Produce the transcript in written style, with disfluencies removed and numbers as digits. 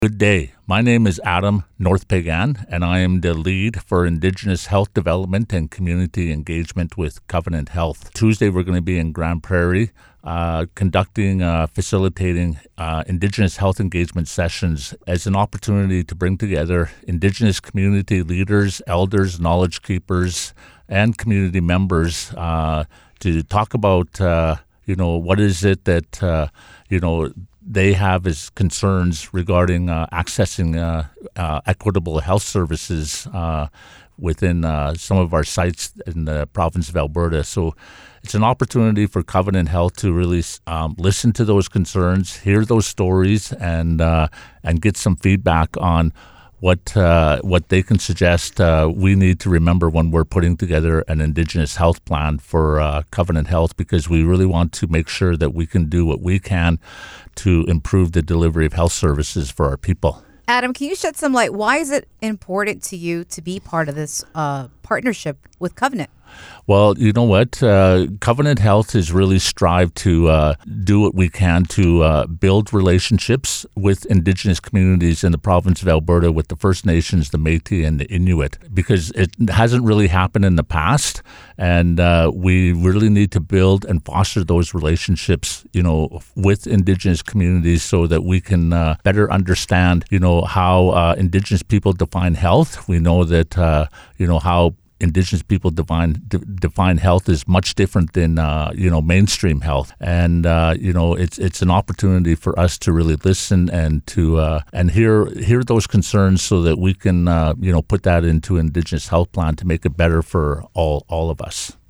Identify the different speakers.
Speaker 1: Good day. My name is Adam Northpagan, and I am the lead for Indigenous Health Development and Community Engagement with Covenant Health. Tuesday, we're going to be in Grand Prairie facilitating Indigenous health engagement sessions as an opportunity to bring together Indigenous community leaders, elders, knowledge keepers, and community members to talk about, what is it that, they have as concerns regarding accessing equitable health services within some of our sites in the province of Alberta. So it's an opportunity for Covenant Health to really listen to those concerns, hear those stories, and get some feedback on what they can suggest we need to remember when we're putting together an Indigenous health plan for Covenant Health, because we really want to make sure that we can do what we can to improve the delivery of health services for our people.
Speaker 2: Adam, can you shed some light? Why is it important to you to be part of this partnership with Covenant?
Speaker 1: Well, you know what? Covenant Health has really strived to do what we can to build relationships with Indigenous communities in the province of Alberta, with the First Nations, the Métis, and the Inuit, because it hasn't really happened in the past, and we really need to build and foster those relationships, with Indigenous communities, so that we can better understand, how Indigenous people define health. We know that, how Indigenous people define health is much different than mainstream health, and it's an opportunity for us to really listen and to and hear those concerns, so that we can put that into Indigenous health plan to make it better for all of us.